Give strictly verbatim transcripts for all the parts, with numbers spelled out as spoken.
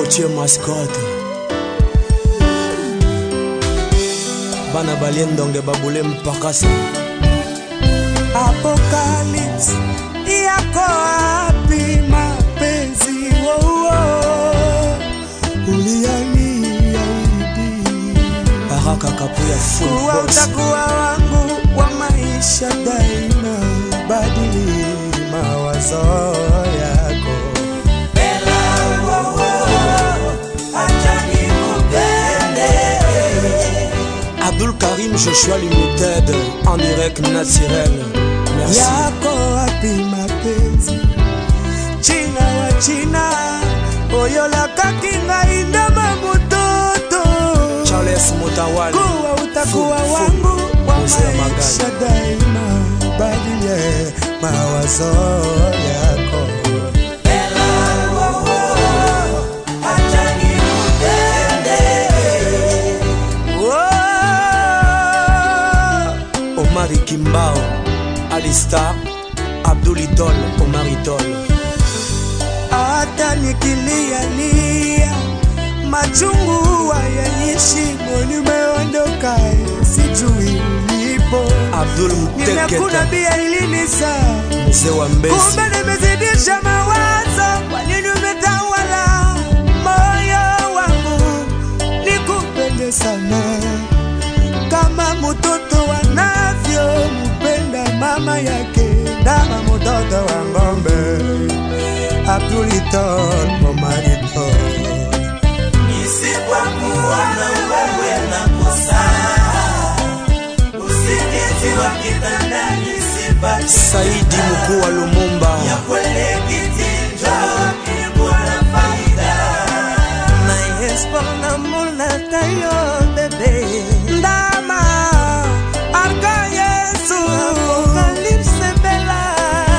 Gauthier Mascotte Bana Baliendonge Babule Mpakasa Apocalypse yako wapi mapenzi wowo uliani yaidi Baraka Kapuya full kuwa box utakuwa wangu wa maisha daima badili mawazo yako Bella wowo acha nikupende Abdul Karim Joshua Limited en direct naturel. Merci. Yako wapi mapenzi China wa China oyola kakinga indama mutoto Charles Mutawali kuwa utakuwa wangu wa maisha daima badile mawazo yako Bella wowo acha nikupende Omari Kimbao Alistar Abdul Idol Omar Idol hata nikilia lia machungu hayaishi nimeondoka sijui ulipo Abdul Mteketa nimekuna bia ilinisa mzee wa Mbezi kumbe nimezidisha mawazo kwa nini umetawala moyo wangu nikupende sana kama mtoto wanavyo mpenda mama yake ndama mtoto wa ngombe Abdulitol Momarito Nisipokuwa na wewe nakosa usingizi wa kitandani sipati Saidi mkuu wa Lumumba ya kwele kitinjo kilikuwa na faida na espoir na mula tayo bebe ndama arka Yesu Apocalypse Bella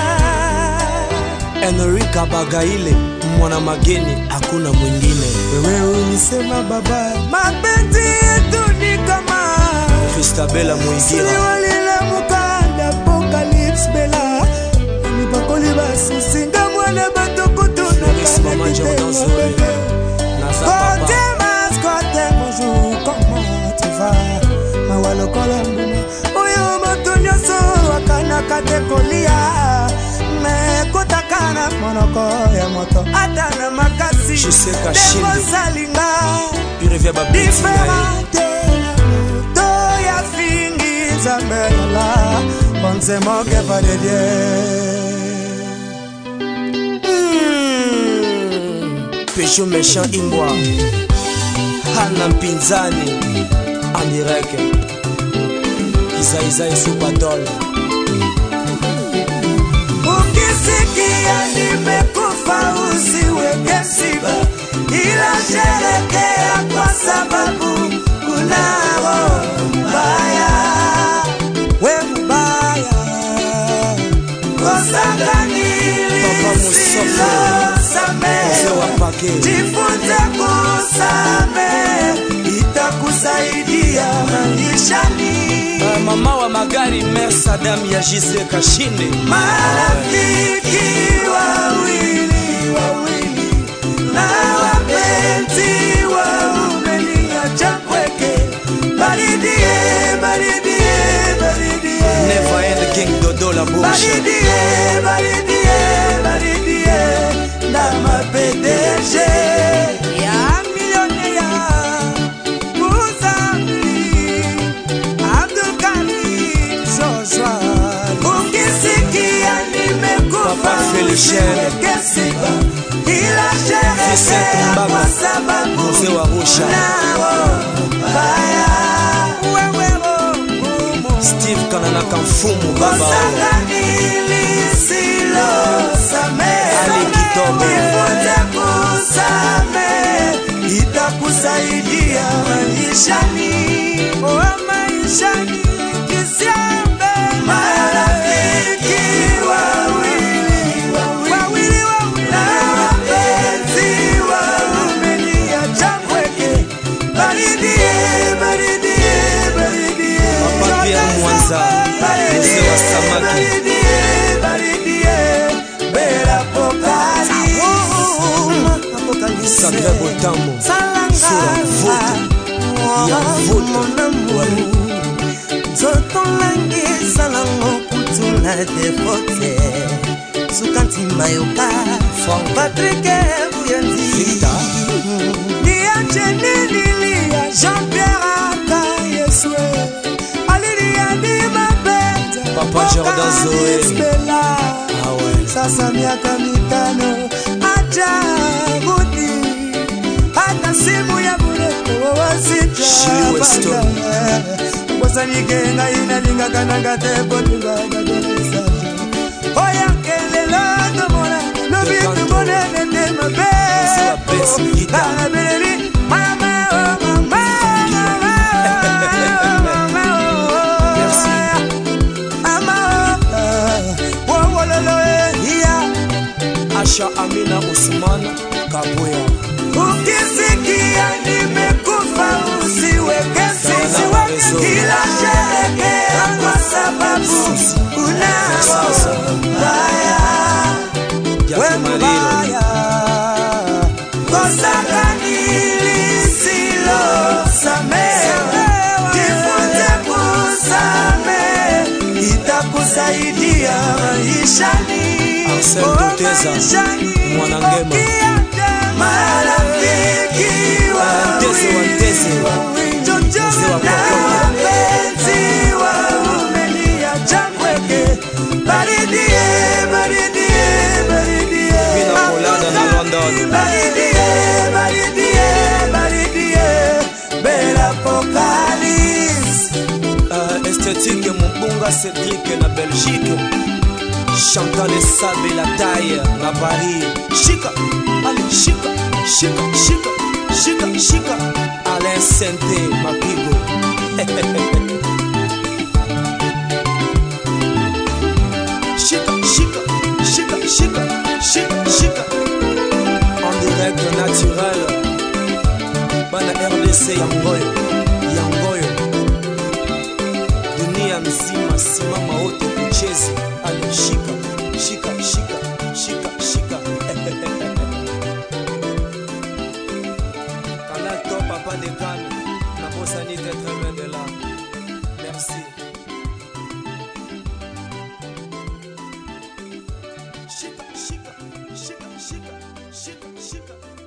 Enrica Bagaile mwana mageni hakuna mwingine wewe unisema baba mapenzi yetu ni kama Christabella Muigira Siwalila mukanda Apocalypse Bella Nipakoli basi singa mwana bato kutuna Mama Jordan Zoé Nasa Papa Côté mascotte bonjour comment tu vas Mawalo kolambuna Oyo matonyo so wakana kate kolia Mekutakana monoko ya moto Atana makasi Chiseka Shinde Demo salinga Pirevia Babeti Diferente To ya fingi zambelala Ponse moke pa de die Pécho méchant Imbwa Hana Mpinzani en direct Isa Isa Supatol Ukisikia nimekufa usiweke siba ila sherekea kwa sababu kunao mbaya we mbaya kosa gani lisilo samehe jifunze kusamehe itakusaidia maishani uh, Mama wa magari Mersadam ya Jise Kashinde marafiki wawili wawili na wapenzi wameniacha pweke baridie baridie baridie Never End King Dodo la Bouche baridie baridie baridie na mapedeje ya milionea Muzambi Abdul Karim Joshua ukisikia nimekufa usiwekesiba ila sherekea kwa sababu mzee wa Rusha nao mbaya wewe ngumu Steve Kanana Kamfumu baba kosa lisilo samehe Ali Kitobe jifunze kusamehe itakusaidia maishani oh maishani kisiambe marafiki wawili wawili wawili na wapenzi wameniacha pweke baridie baridie baridie Papa Pierre Mwanza mzee wa samaki baridie baridie Bella Apocalypse Sacré Tamu salanga Sura vote Ya vote Zoto langi salango kutula defote Sukanti mayoka Patrick Bouyanzi Victor Nia Jenny Lilia Jean-Pierre Aka Yeswe Alilia Di Mabeta Papa Jordan Zoé Ah ouais Sasa miaka mitano Aja Gudi Hata simu ya bure Wawasita Shili Weston Wasanikenga inalinga kananga tepo tungaga donesa Oya kelelo tomona No bitu bone nende mabe Kana beleri Mama oh mama Mama oh Merci Mama oh Wo wololo ya Asha Amina Ousmane Kaboya Ukisikia nimekufa usiweke sisi kila sherekea kwa sababu unao mbaya we mbaya kosa gani lisilo samehe jifunze kusamehe itakusaidia maishani Arsène Mwanangema marafiki Wanteze Wanteze Mzee wa Kokoka Penzi wa umenia chambweke Baridie, baridie, baridie Vina Kolada na London Baridie, baridie, baridie Bella Apocalypse uh, Esthétique Mbunga Cédric na Belgique Chantal et Sabe la taille na Paris Chica, allez chica, chica, chica, chica, chica Alain Sente Mapigo Chica, chica, chica, chica, chica, chica En direct naturel Bana R D C Yangoyo Yangoyo Dunia mzima simama wote kuchezi Ale shika, shika, shika, shika, shika Canal Top Papa de Cannes La Bossanite très bien de là Merci Shika, shika, shika, shika, shika, shika